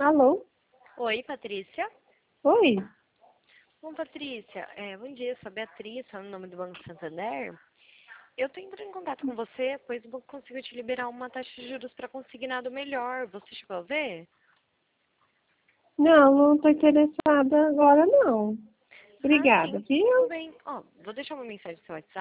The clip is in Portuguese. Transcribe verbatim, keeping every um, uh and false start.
Alô? Oi, Patrícia. Oi? Bom, Patrícia, é, bom dia, sou a Beatriz, sou no nome do Banco Santander. Eu estou entrando em contato com você, pois o banco conseguiu te liberar uma taxa de juros para consignado melhor. Você chegou a ver? Não, não estou interessada agora, não. Ah, Obrigada, sim, tudo viu? bem. Ó, vou deixar uma mensagem no seu WhatsApp.